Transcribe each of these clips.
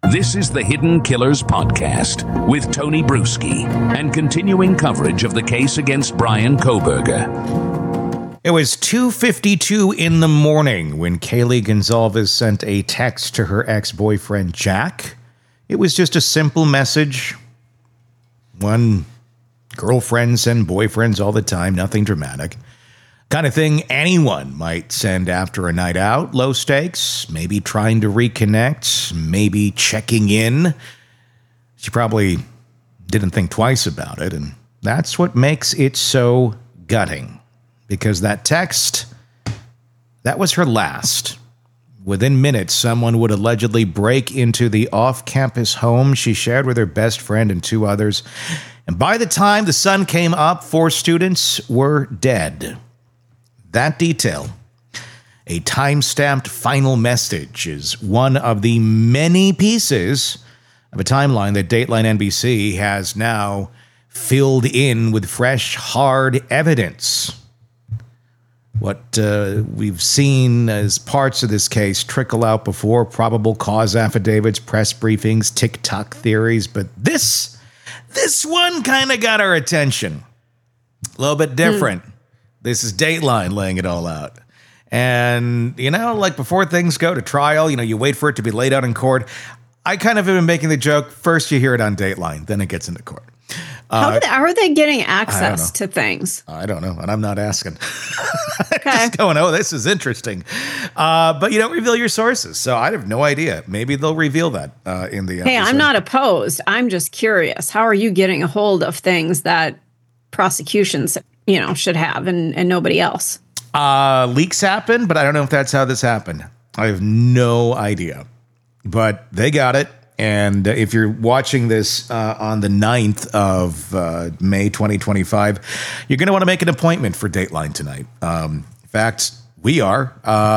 This is the Hidden Killers Podcast with Tony Bruschi and continuing coverage of the case against Bryan Kohberger. It was 2:52 in the morning when Kaylee Goncalves sent a text to her ex-boyfriend, Jack. It was just a simple message. One girlfriends send boyfriends all the time, nothing dramatic. Kind of thing anyone might send after a night out, low stakes, maybe trying to reconnect, maybe checking in. She probably didn't think twice about it, and that's what makes it so gutting. Because that text, that was her last. Within minutes, someone would allegedly break into the off-campus home she shared with her best friend and two others. And by the time the sun came up, 4 students were dead. That detail, a time-stamped final message, is one of the many pieces of a timeline that Dateline NBC has now filled in with fresh, hard evidence. What we've seen as parts of this case trickle out before, probable cause affidavits, press briefings, TikTok theories, but this one kind of got our attention. A little bit different. This is Dateline laying it all out. And, like before things go to trial, you wait for it to be laid out in court. I kind of have been making the joke, first you hear it on Dateline, then it gets into court. How are they getting access to things? I don't know, and I'm not asking. Okay. Just going, this is interesting. But you don't reveal your sources, so I have no idea. Maybe they'll reveal that in the episode. Hey, I'm not opposed. I'm just curious. How are you getting a hold of things that prosecutions, should have and nobody else? Leaks happen, but I don't know if that's how this happened. I have no idea. But they got it. And if you're watching this on the 9th of May 2025, you're going to want to make an appointment for Dateline tonight. In fact, we are.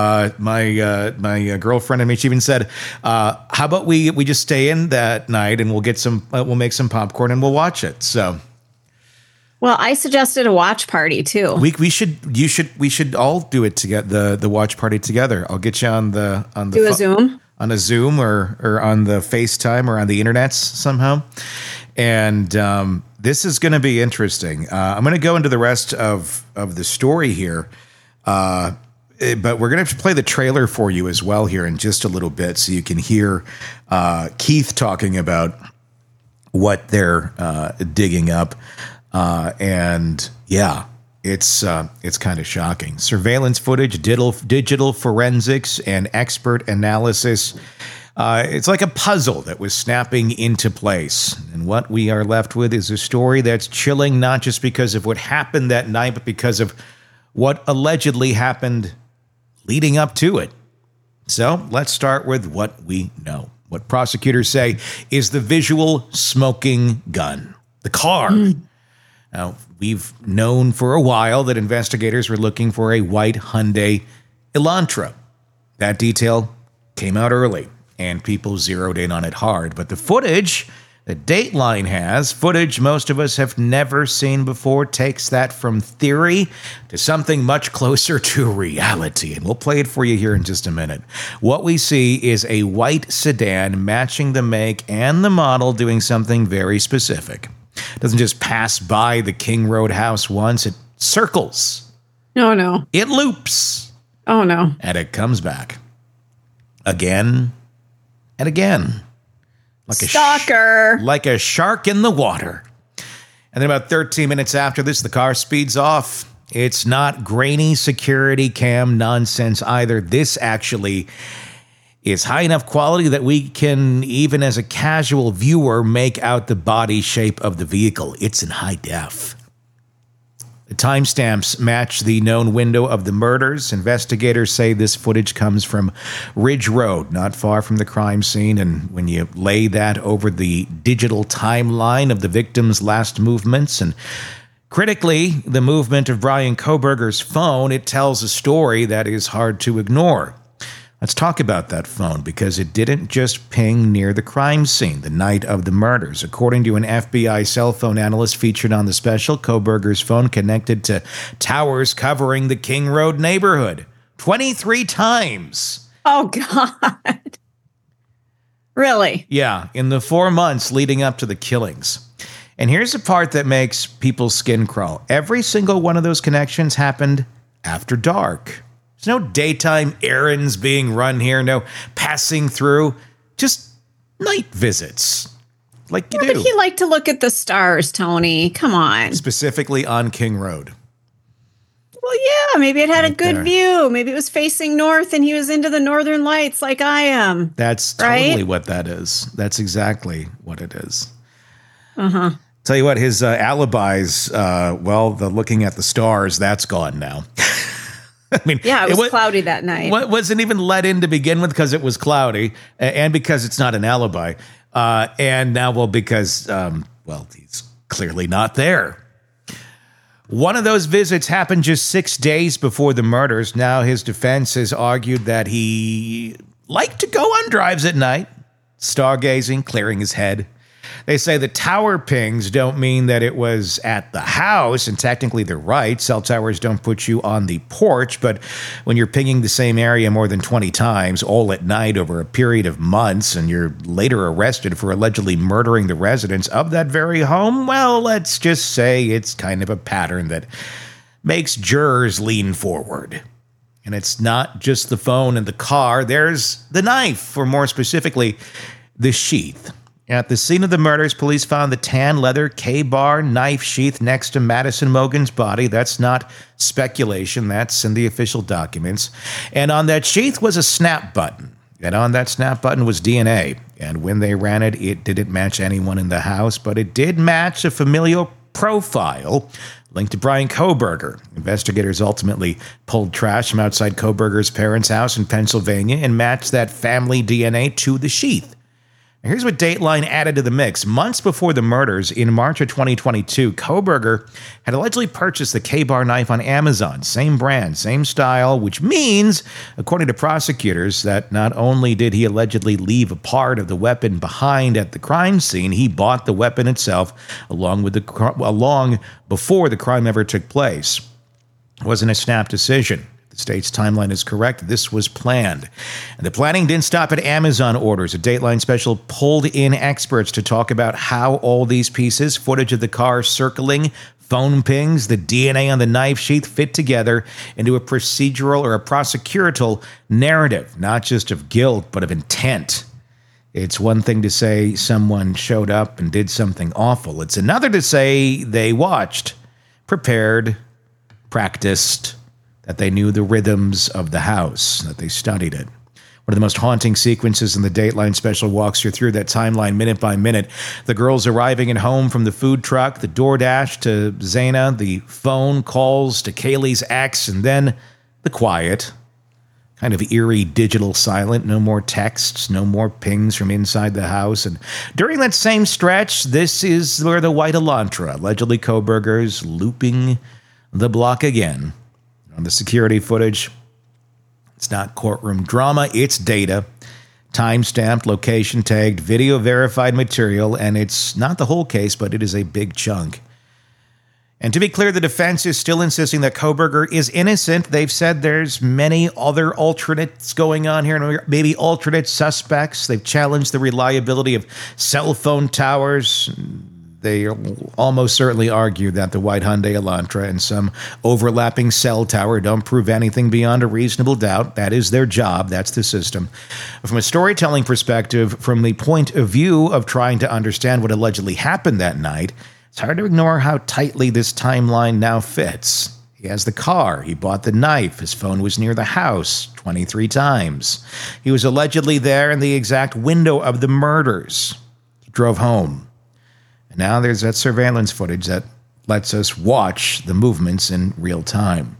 My girlfriend and me, she even said, how about we just stay in that night and we'll get we'll make some popcorn and we'll watch it. So. Well, I suggested a watch party too. We should all do it together. The watch party together. I'll get you on the a Zoom. On a Zoom or on the FaceTime or on the internets somehow. And this is going to be interesting. I'm going to go into the rest of the story here. But we're going to play the trailer for you as well here in just a little bit so you can hear Keith talking about what they're digging up. And yeah, it's kind of shocking. Surveillance footage, digital forensics, and expert analysis. It's like a puzzle that was snapping into place. And what we are left with is a story that's chilling, not just because of what happened that night, but because of what allegedly happened leading up to it. So let's start with what we know. What prosecutors say is the visual smoking gun, the car. Now, we've known for a while that investigators were looking for a white Hyundai Elantra. That detail came out early, and people zeroed in on it hard. But the footage that Dateline has, footage most of us have never seen before, takes that from theory to something much closer to reality. And we'll play it for you here in just a minute. What we see is a white sedan matching the make and the model doing something very specific. It doesn't just pass by the King Road house once. It circles. Oh, no. It loops. Oh, no. And it comes back. Again and again. Like Stalker. Like a shark in the water. And then about 13 minutes after this, the car speeds off. It's not grainy security cam nonsense either. This actually is high enough quality that we can, even as a casual viewer, make out the body shape of the vehicle. It's in high def. The timestamps match the known window of the murders. Investigators say this footage comes from Ridge Road, not far from the crime scene. And when you lay that over the digital timeline of the victim's last movements and critically, the movement of Bryan Kohberger's phone, it tells a story that is hard to ignore. Let's talk about that phone, because it didn't just ping near the crime scene the night of the murders. According to an FBI cell phone analyst featured on the special, Kohberger's phone connected to towers covering the King Road neighborhood 23 times. Oh, God. Really? Yeah, in the 4 months leading up to the killings. And here's the part that makes people's skin crawl. Every single one of those connections happened after dark. There's no daytime errands being run here, no passing through, just night visits. Like you do. But he liked to look at the stars, Tony. Come on. Specifically on King Road. Well, yeah, maybe it had Right a good there. view. Maybe it was facing north and he was into the northern lights like I am. That's Right? totally what that is. That's exactly what it is. Tell you what, his alibis, the looking at the stars, that's gone now. I mean, Yeah, it was cloudy that night. Wasn't even let in to begin with because it was cloudy and because it's not an alibi. And now, because, he's clearly not there. One of those visits happened just 6 days before the murders. Now his defense has argued that he liked to go on drives at night, stargazing, clearing his head. They say the tower pings don't mean that it was at the house, and technically they're right. Cell towers don't put you on the porch, but when you're pinging the same area more than 20 times, all at night over a period of months, and you're later arrested for allegedly murdering the residents of that very home, well, let's just say it's kind of a pattern that makes jurors lean forward. And it's not just the phone and the car, there's the knife, or more specifically, the sheath. At the scene of the murders, police found the tan leather K-bar knife sheath next to Madison Mogen's body. That's not speculation. That's in the official documents. And on that sheath was a snap button. And on that snap button was DNA. And when they ran it, it didn't match anyone in the house, but it did match a familial profile linked to Brian Kohberger. Investigators ultimately pulled trash from outside Kohberger's parents' house in Pennsylvania and matched that family DNA to the sheath. Here's what Dateline added to the mix. Months before the murders, in March of 2022, Kohberger had allegedly purchased the K-bar knife on Amazon. Same brand, same style, which means, according to prosecutors, that not only did he allegedly leave a part of the weapon behind at the crime scene, he bought the weapon itself along before the crime ever took place. It wasn't a snap decision. The state's timeline is correct. This was planned. And the planning didn't stop at Amazon orders. A Dateline special pulled in experts to talk about how all these pieces, footage of the car circling, phone pings, the DNA on the knife sheath fit together into a procedural or a prosecutorial narrative, not just of guilt, but of intent. It's one thing to say someone showed up and did something awful. It's another to say they watched, prepared, practiced, that they knew the rhythms of the house, that they studied it. One of the most haunting sequences in the Dateline special walks you through that timeline minute by minute. The girls arriving at home from the food truck, the DoorDash to Zaina, the phone calls to Kaylee's ex, and then the quiet, kind of eerie digital silent, no more texts, no more pings from inside the house. And during that same stretch, this is where the white Elantra, allegedly Kohberger's, looping the block again. On the security footage, it's not courtroom drama, it's data, time-stamped, location tagged, video verified material, and it's not the whole case, but it is a big chunk. And to be clear, the defense is still insisting that Kohberger is innocent. They've said there's many other alternates going on here, maybe alternate suspects. They've challenged the reliability of cell phone towers. They almost certainly argue that the white Hyundai Elantra and some overlapping cell tower don't prove anything beyond a reasonable doubt. That is their job. That's the system. From a storytelling perspective, from the point of view of trying to understand what allegedly happened that night, it's hard to ignore how tightly this timeline now fits. He has the car. He bought the knife. His phone was near the house 23 times. He was allegedly there in the exact window of the murders. He drove home. And now there's that surveillance footage that lets us watch the movements in real time.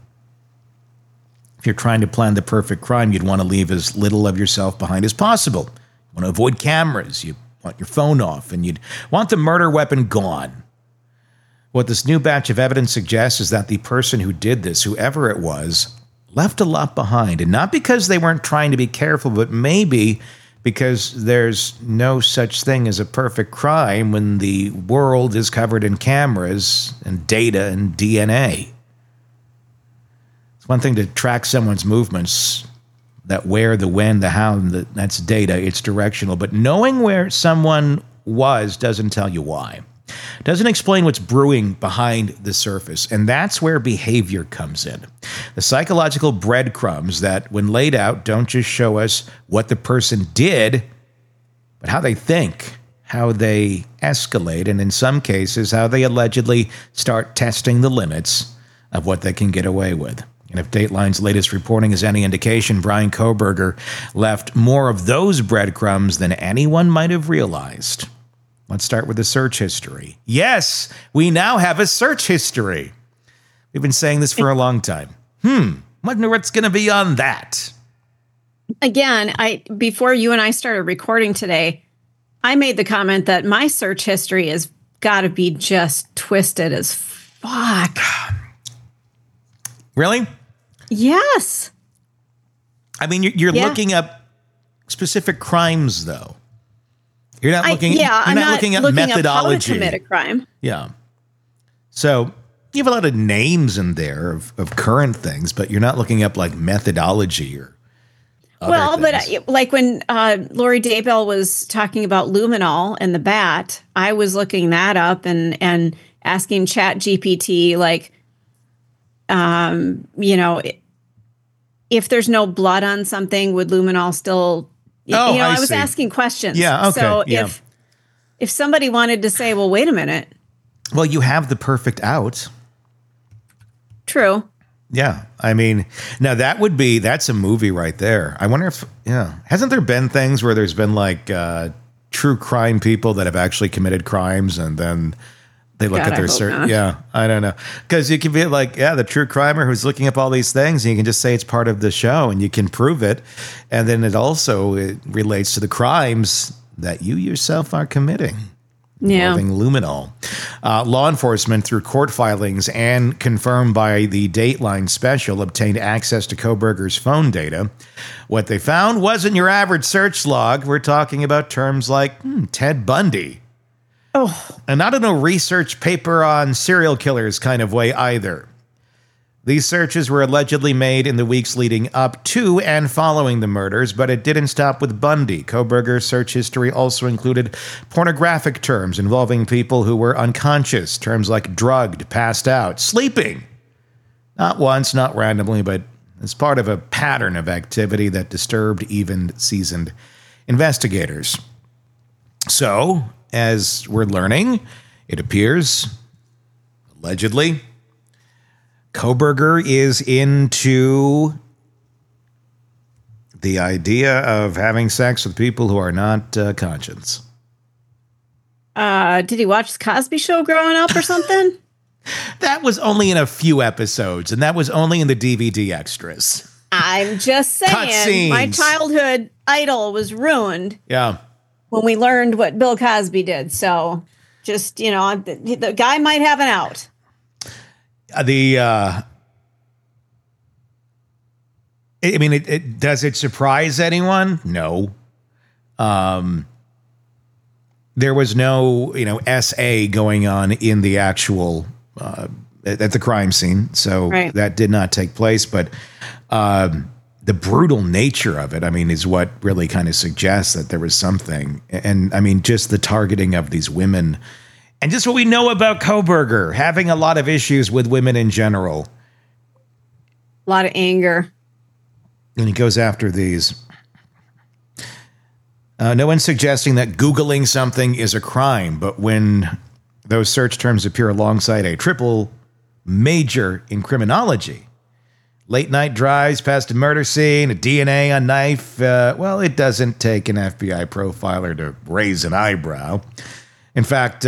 If you're trying to plan the perfect crime, you'd want to leave as little of yourself behind as possible. You want to avoid cameras. You want your phone off, and you'd want the murder weapon gone. What this new batch of evidence suggests is that the person who did this, whoever it was, left a lot behind. And not because they weren't trying to be careful, but maybe because there's no such thing as a perfect crime when the world is covered in cameras and data and DNA. It's one thing to track someone's movements, that where, the when, the how, that's data. It's directional. But knowing where someone was doesn't tell you why. Doesn't explain what's brewing behind the surface. And that's where behavior comes in. The psychological breadcrumbs that, when laid out, don't just show us what the person did, but how they think, how they escalate, and in some cases, how they allegedly start testing the limits of what they can get away with. And if Dateline's latest reporting is any indication, Bryan Kohberger left more of those breadcrumbs than anyone might have realized. Let's start with the search history. Yes, we now have a search history. We've been saying this for a long time. Wonder what's going to be on that. Again, before you and I started recording today, I made the comment that my search history has got to be just twisted as fuck. Really? Yes. I mean, you're looking up specific crimes, though. You're not looking. I'm not looking at methodology. Up how to commit a crime. Yeah. So you have a lot of names in there of current things, but you're not looking up like methodology or. But like when Lori Daybell was talking about luminol and the bat, I was looking that up and asking ChatGPT, like, if there's no blood on something, would luminol still? I was asking questions. Yeah. Okay. So if somebody wanted to say, well, wait a minute. Well, you have the perfect out. True. Yeah. I mean, now that's a movie right there. I wonder if, hasn't there been things where there's been like true crime people that have actually committed crimes and then they look at their search. Yeah. I don't know. Because you can be like, the true crimer who's looking up all these things and you can just say it's part of the show and you can prove it. And then it relates to the crimes that you yourself are committing. Involving luminol. Law enforcement, through court filings and confirmed by the Dateline special, obtained access to Kohberger's phone data. What they found wasn't your average search log. We're talking about terms like Ted Bundy. Oh. And not in a research paper on serial killers kind of way either. These searches were allegedly made in the weeks leading up to and following the murders, but it didn't stop with Bundy. Kohberger's search history also included pornographic terms involving people who were unconscious, terms like drugged, passed out, sleeping. Not once, not randomly, but as part of a pattern of activity that disturbed even seasoned investigators. So, as we're learning, it appears, allegedly, Kohberger is into the idea of having sex with people who are not conscious. Did he watch The Cosby Show growing up or something? That was only in a few episodes, and that was only in the DVD extras. I'm just saying, my childhood idol was ruined. Yeah. When we learned what Bill Cosby did. So just, the guy might have an out. Does it surprise anyone? No. There was no, SA going on in the actual, at the crime scene. So That did not take place. But the brutal nature of it, is what really kind of suggests that there was something. And just the targeting of these women. And just what we know about Kohberger, having a lot of issues with women in general. A lot of anger. And he goes after these. No one's suggesting that Googling something is a crime, but when those search terms appear alongside a triple major in criminology, late night drives past a murder scene, a DNA on knife, it doesn't take an FBI profiler to raise an eyebrow. In fact,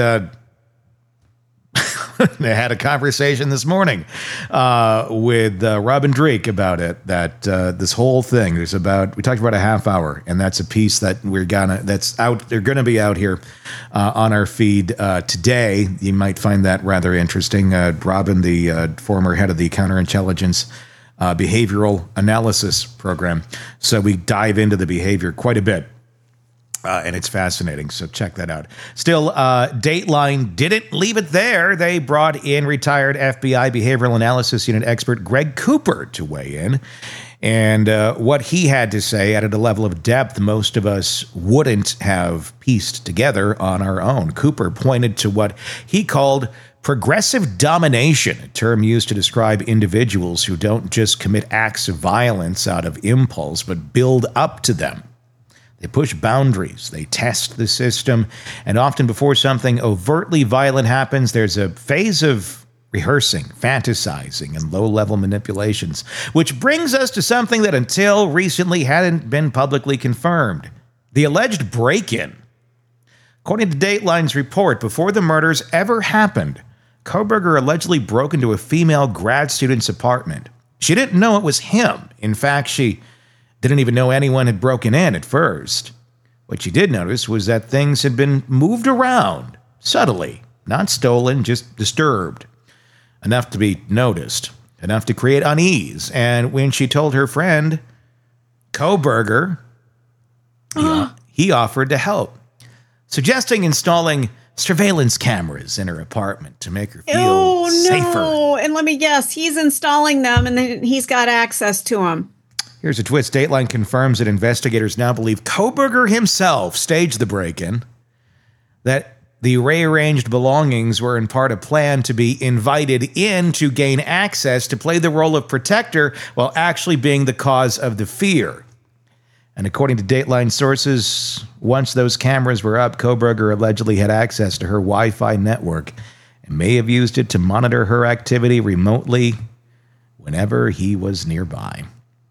they had a conversation this morning with Robin Dreeke about it. That this whole thing we talked about a half hour, and that's a piece that that's out. They're gonna be out here on our feed today. You might find that rather interesting. Robin, the former head of the counterintelligence behavioral analysis program, so we dive into the behavior quite a bit. And it's fascinating, so check that out. Still, Dateline didn't leave it there. They brought in retired FBI Behavioral Analysis Unit expert Greg Cooper to weigh in. And what he had to say added a level of depth most of us wouldn't have pieced together on our own. Cooper pointed to what he called progressive domination, a term used to describe individuals who don't just commit acts of violence out of impulse, but build up to them. They push boundaries, they test the system, and often before something overtly violent happens, there's a phase of rehearsing, fantasizing, and low-level manipulations, which brings us to something that until recently hadn't been publicly confirmed: the alleged break-in. According to Dateline's report, before the murders ever happened, Kohberger allegedly broke into a female grad student's apartment. She didn't know it was him. In fact, she didn't even know anyone had broken in at first. What she did notice was that things had been moved around, subtly, not stolen, just disturbed. Enough to be noticed, enough to create unease. And when she told her friend, Kohberger, he offered to help, suggesting installing surveillance cameras in her apartment to make her feel safer. And let me guess, he's installing them and then he's got access to them. Here's a twist. Dateline confirms that investigators now believe Kohberger himself staged the break-in, that the rearranged belongings were in part a plan to be invited in to gain access to play the role of protector while actually being the cause of the fear. And according to Dateline sources, once those cameras were up, Kohberger allegedly had access to her Wi-Fi network and may have used it to monitor her activity remotely whenever he was nearby.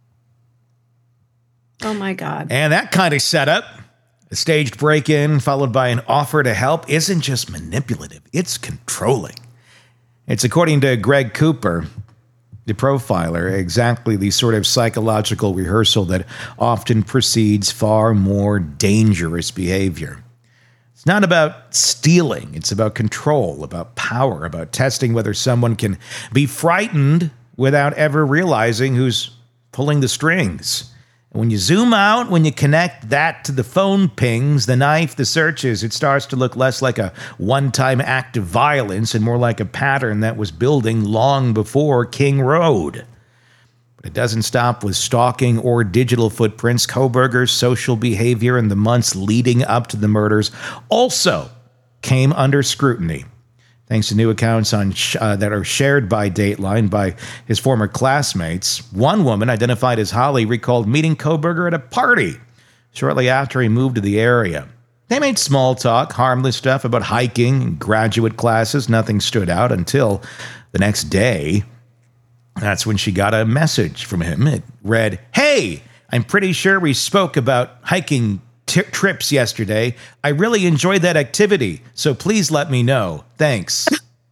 Oh my God. And that kind of setup, a staged break-in followed by an offer to help, isn't just manipulative, it's controlling. It's, according to Greg Cooper, the profiler, exactly the sort of psychological rehearsal that often precedes far more dangerous behavior. It's not about stealing, it's about control, about power, about testing whether someone can be frightened without ever realizing who's pulling the strings. And when you zoom out, when you connect that to the phone pings, the knife, the searches, it starts to look less like a one-time act of violence and more like a pattern that was building long before King Road. But it doesn't stop with stalking or digital footprints. Kohberger's social behavior in the months leading up to the murders also came under scrutiny, thanks to new accounts that are shared by Dateline by his former classmates. One woman, identified as Holly, recalled meeting Kohberger at a party shortly after he moved to the area. They made small talk, harmless stuff about hiking and graduate classes. Nothing stood out until the next day. That's when she got a message from him. It read, "Hey, I'm pretty sure we spoke about hiking trips yesterday. I really enjoyed that activity, so please let me know. Thanks."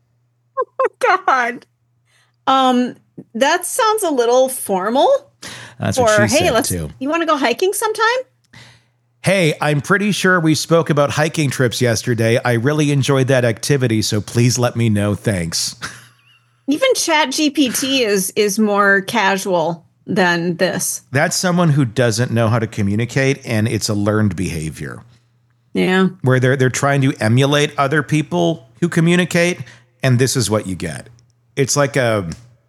Oh, God. That sounds a little formal. That's what she said, too. You want to go hiking sometime? "Hey, I'm pretty sure we spoke about hiking trips yesterday. I really enjoyed that activity, so please let me know. Thanks." Even ChatGPT is more casual than this. That's someone who doesn't know how to communicate, and it's a learned behavior. Yeah. Where they're trying to emulate other people who communicate, and this is what you get. It's like a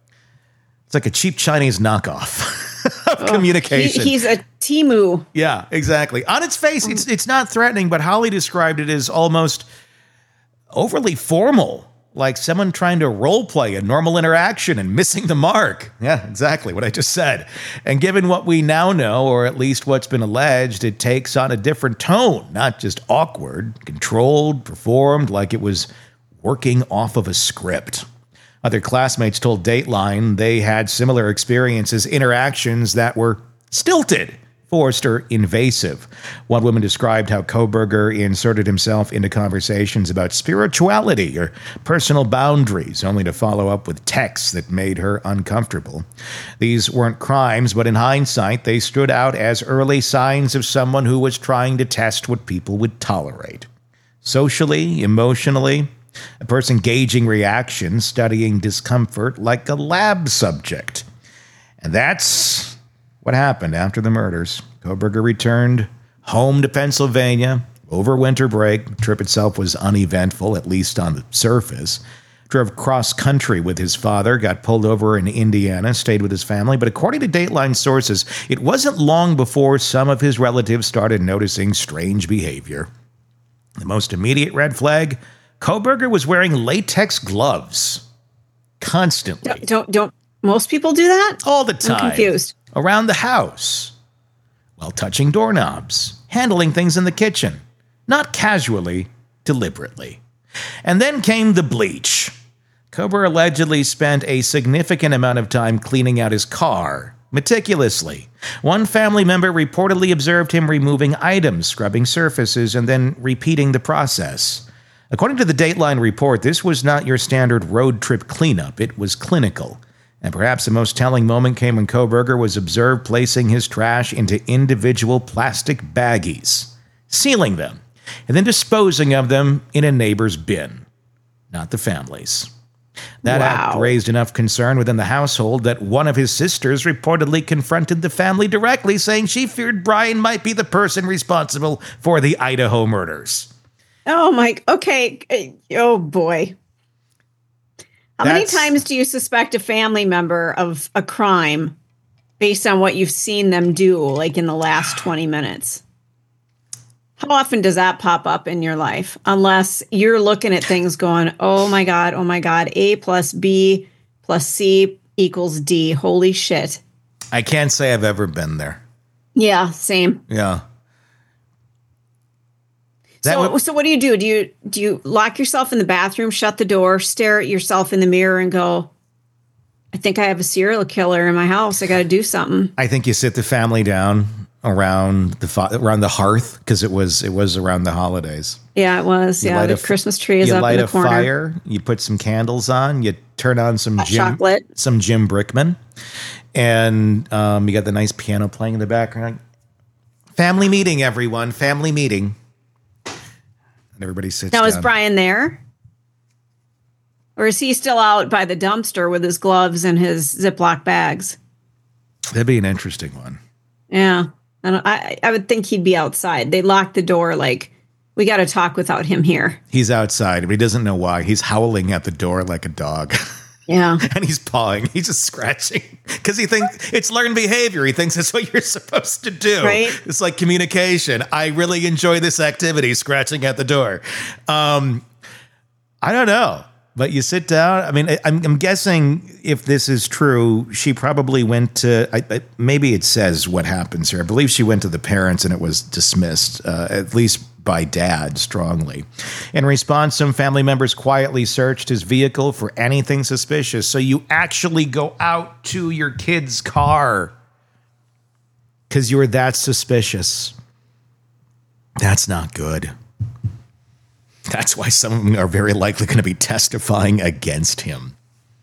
cheap Chinese knockoff of communication. He's a Temu. Yeah, exactly. On its face, it's not threatening, but Holly described it as almost overly formal. Like someone trying to role play a normal interaction and missing the mark. Yeah, exactly what I just said. And given what we now know, or at least what's been alleged, it takes on a different tone, not just awkward, controlled, performed like it was working off of a script. Other classmates told Dateline they had similar experiences, interactions that were stilted, forced, or invasive. One woman described how Kohberger inserted himself into conversations about spirituality or personal boundaries, only to follow up with texts that made her uncomfortable. These weren't crimes, but in hindsight, they stood out as early signs of someone who was trying to test what people would tolerate. Socially, emotionally, a person gauging reactions, studying discomfort like a lab subject. And that's what happened after the murders. Kohberger returned home to Pennsylvania over winter break. The trip itself was uneventful, at least on the surface. drove cross country with his father, got pulled over in Indiana, stayed with his family. But according to Dateline sources, it wasn't long before some of his relatives started noticing strange behavior. The most immediate red flag, Kohberger was wearing latex gloves constantly. Don't most people do that? All the time. I'm confused. Around the house, while touching doorknobs, handling things in the kitchen. Not casually, deliberately. And then came the bleach. Kober allegedly spent a significant amount of time cleaning out his car, meticulously. One family member reportedly observed him removing items, scrubbing surfaces, and then repeating the process. According to the Dateline report, this was not your standard road trip cleanup. It was clinical. And perhaps the most telling moment came when Kohberger was observed placing his trash into individual plastic baggies, sealing them, and then disposing of them in a neighbor's bin, not the family's. That act raised enough concern within the household that one of his sisters reportedly confronted the family directly, saying she feared Brian might be the person responsible for the Idaho murders. Oh, my. Okay. Oh, boy. How many times do you suspect a family member of a crime based on what you've seen them do, like in the last 20 minutes? How often does that pop up in your life? Unless you're looking at things going, oh my God, A plus B plus C equals D. Holy shit. I can't say I've ever been there. Yeah, same. Yeah. So what do you do? Do you lock yourself in the bathroom, shut the door, stare at yourself in the mirror and go, I think I have a serial killer in my house. I got to do something. I think you sit the family down around the hearth, because it was around the holidays. Yeah, it was. The Christmas tree is up in the corner. You light a fire. You put some candles on. You turn on some Jim Brickman, and you got the nice piano playing in the background. Family meeting, everyone. Family meeting. And everybody sits down. Now, is Brian there? Or is he still out by the dumpster with his gloves and his Ziploc bags? That'd be an interesting one. Yeah. I would think he'd be outside. They locked the door like, we got to talk without him here. He's outside, but he doesn't know why. He's howling at the door like a dog. Yeah. And he's pawing. He's just scratching because he thinks it's learned behavior. He thinks that's what you're supposed to do. Right. It's like communication. I really enjoy this activity, scratching at the door. I don't know. But you sit down. I mean, I'm guessing if this is true, she probably went to, maybe it says what happens here. I believe she went to the parents and it was dismissed, at least by dad, strongly. In response, some family members quietly searched his vehicle for anything suspicious. So you actually go out to your kid's car because you were that suspicious. That's not good. That's why some of them are very likely going to be testifying against him.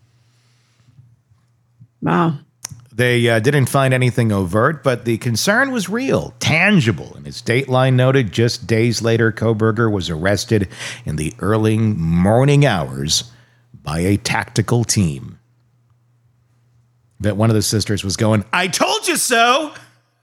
Wow. They didn't find anything overt, but the concern was real, tangible. And as Dateline noted, just days later, Kohberger was arrested in the early morning hours by a tactical team. But one of the sisters was going, I told you so!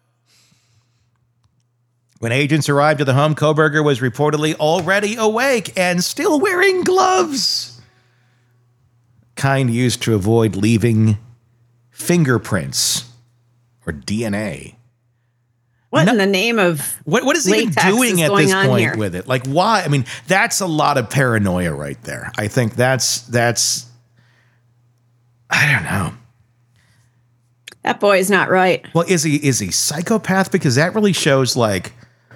When agents arrived at the home, Kohberger was reportedly already awake and still wearing gloves. Kind used to avoid leaving fingerprints or DNA. What in the name of what is he even doing at this point with it? Like, why? I mean, that's a lot of paranoia right there. I think that's I don't know. That boy is not right. Well, is he psychopath? Because that really shows like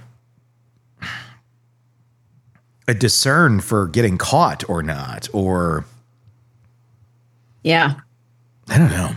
a discern for getting caught or not, or yeah, I don't know.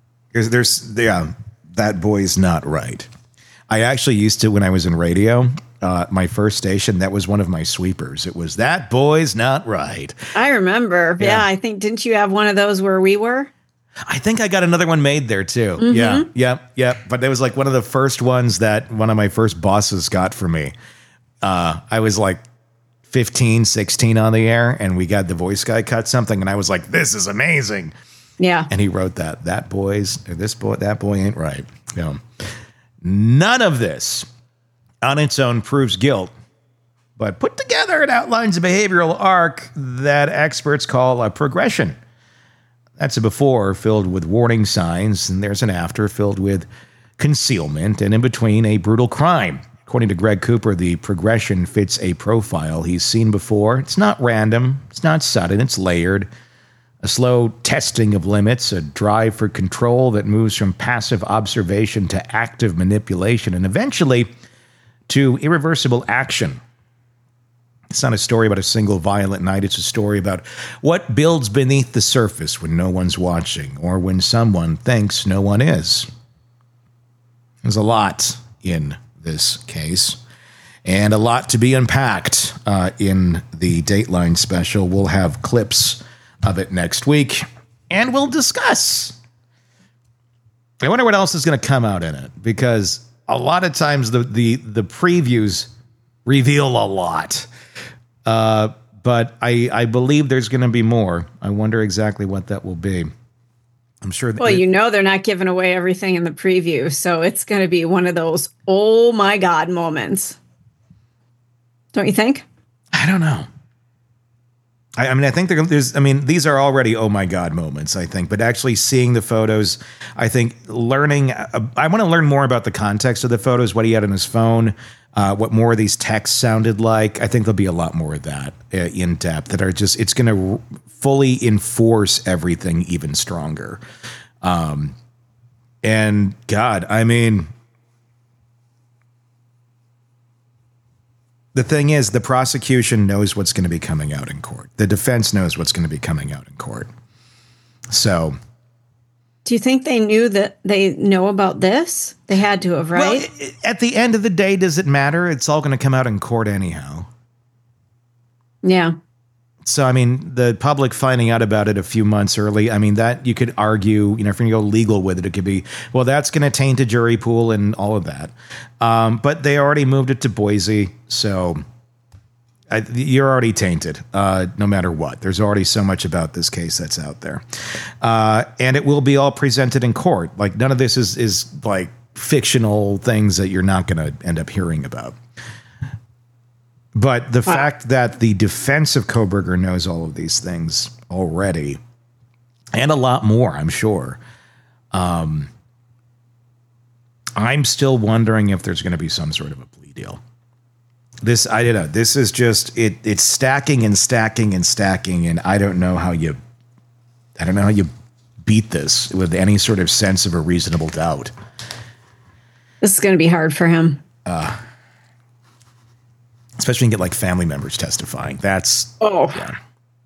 That boy's not right. I actually used to, when I was in radio, my first station, that was one of my sweepers. It was that boy's not right. I remember. Yeah, I think, didn't you have one of those where we were? I think I got another one made there too. Mm-hmm. Yeah. But it was like one of the first ones that one of my first bosses got for me. I was like 15, 16 on the air, and we got the voice guy cut something, and I was like, this is amazing. Yeah. And he wrote that boy ain't right. You know, none of this on its own proves guilt but put together it outlines a behavioral arc that experts call a progression. That's a before filled with warning signs, and there's an after filled with concealment, and in between, a brutal crime. According to Greg Cooper, the progression fits a profile he's seen before. It's not random, it's not sudden, it's layered. A slow testing of limits, a drive for control that moves from passive observation to active manipulation, and eventually to irreversible action. It's not a story about a single violent night. It's a story about what builds beneath the surface when no one's watching or when someone thinks no one is. There's a lot in this case and a lot to be unpacked in the Dateline special. We'll have clips of it next week, and we'll discuss. I wonder what else is going to come out in it, because a lot of times the previews reveal a lot. But I believe there's going to be more. I wonder exactly what that will be. I'm sure. Well, they're not giving away everything in the preview, so it's going to be one of those oh my God moments. Don't you think? I don't know. I mean, I think these are already oh my God moments, I think, but actually seeing the photos, I think learning, I want to learn more about the context of the photos, what he had on his phone, what more of these texts sounded like. I think there'll be a lot more of that in depth that are just, it's going to fully enforce everything even stronger. And God, I mean, the thing is, the prosecution knows what's going to be coming out in court. The defense knows what's going to be coming out in court. So, do you think they knew that they know about this? They had to have, right? Well, at the end of the day, does it matter? It's all going to come out in court anyhow. Yeah. So, I mean, the public finding out about it a few months early, I mean, that you could argue, if you're going to go legal with it, it could be, well, that's going to taint a jury pool and all of that. But they already moved it to Boise, so you're already tainted, no matter what. There's already so much about this case that's out there. And it will be all presented in court. Like, none of this is like fictional things that you're not going to end up hearing about. But the fact that the defense of Kohberger knows all of these things already, and a lot more, I'm sure. I'm still wondering if there's going to be some sort of a plea deal. This is just it's stacking and stacking and stacking, and I don't know how you beat this with any sort of sense of a reasonable doubt. This is going to be hard for him. Especially when you get like family members testifying. Yeah.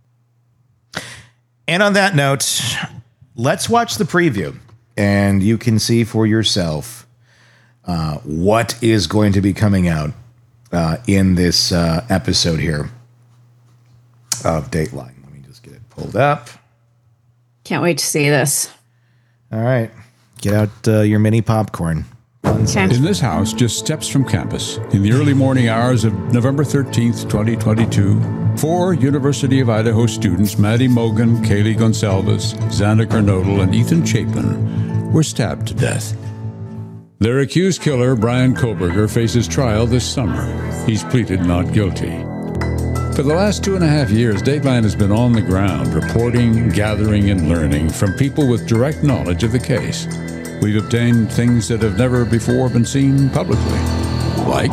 And on that note, let's watch the preview and you can see for yourself what is going to be coming out in this episode here of Dateline. Let me just get it pulled up. Can't wait to see this. All right. Get out your mini popcorn. In this house, just steps from campus, in the early morning hours of November 13th, 2022, 4 University of Idaho students, Maddie Mogan, Kaylee Gonsalves, Xana Kernodle, and Ethan Chapin, were stabbed to death. Their accused killer, Bryan Kohberger, faces trial this summer. He's pleaded not guilty. For the last 2.5 years, Dateline has been on the ground, reporting, gathering, and learning from people with direct knowledge of the case. We've obtained things that have never before been seen publicly, like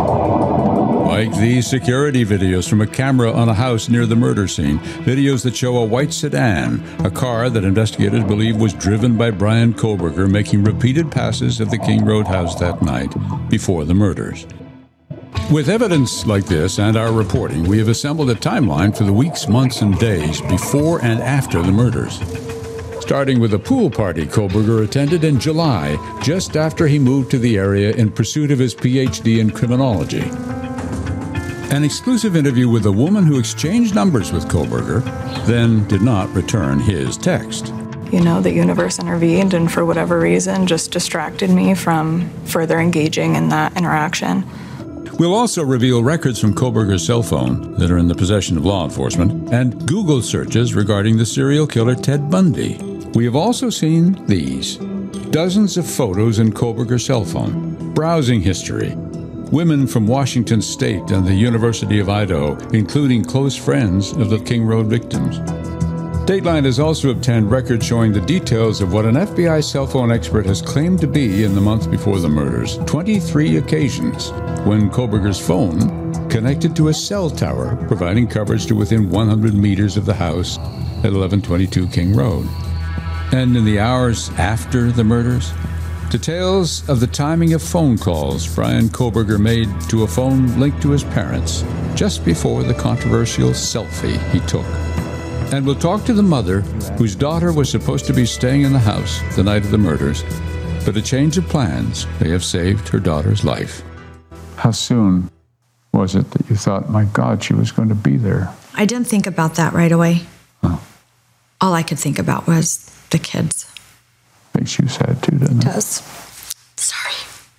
these security videos from a camera on a house near the murder scene, videos that show a white sedan, a car that investigators believe was driven by Bryan Kohberger making repeated passes at the King Road house that night before the murders. With evidence like this and our reporting, we have assembled a timeline for the weeks, months, and days before and after the murders. Starting with a pool party Kohberger attended in July, just after he moved to the area in pursuit of his PhD in criminology. An exclusive interview with a woman who exchanged numbers with Kohberger, then did not return his text. The universe intervened and for whatever reason just distracted me from further engaging in that interaction. We'll also reveal records from Kohberger's cell phone that are in the possession of law enforcement and Google searches regarding the serial killer Ted Bundy. We have also seen these. Dozens of photos in Kohberger's cell phone, browsing history, women from Washington State and the University of Idaho, including close friends of the King Road victims. Dateline has also obtained records showing the details of what an FBI cell phone expert has claimed to be in the months before the murders, 23 occasions when Kohberger's phone connected to a cell tower, providing coverage to within 100 meters of the house at 1122 King Road. And in the hours after the murders, details of the timing of phone calls Bryan Kohberger made to a phone linked to his parents just before the controversial selfie he took. And we'll talk to the mother whose daughter was supposed to be staying in the house the night of the murders, but a change of plans may have saved her daughter's life. How soon was it that you thought, my God, she was going to be there? I didn't think about that right away. Oh. All I could think about was the kids. Makes you sad too, doesn't it? It does. Sorry.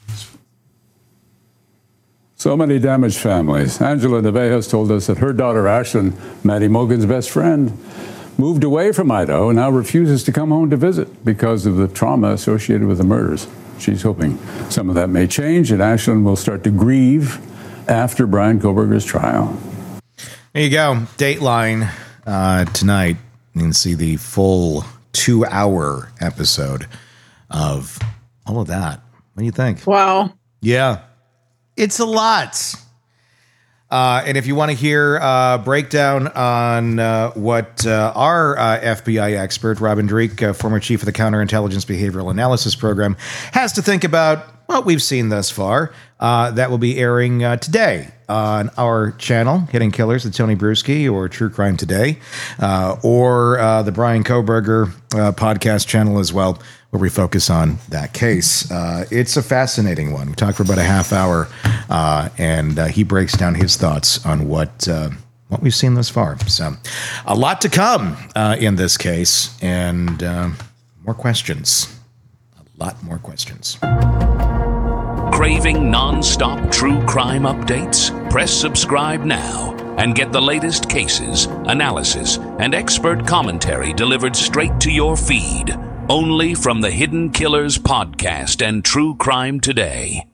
So many damaged families. Angela Nevejas told us that her daughter Ashlyn, Maddie Mogen's best friend, moved away from Idaho and now refuses to come home to visit because of the trauma associated with the murders. She's hoping some of that may change and Ashlyn will start to grieve after Bryan Kohberger's trial. There you go. Dateline tonight. You can see the full 2-hour episode of all of that. What do you think? Wow. Yeah. It's a lot. And if you want to hear a breakdown on what our FBI expert, Robin Dreeke, former chief of the Counterintelligence Behavioral Analysis Program, has to think about what we've seen thus far, that will be airing today on our channel, Hidden Killers with Tony Bruschi, or True Crime Today, or the Bryan Kohberger podcast channel as well, where we focus on that case. It's a fascinating one. We talked for about a half hour, and he breaks down his thoughts on what we've seen thus far. So a lot to come in this case, and more questions. A lot more questions. Craving non-stop true crime updates? Press subscribe now and get the latest cases, analysis, and expert commentary delivered straight to your feed. Only from the Hidden Killers podcast and True Crime Today.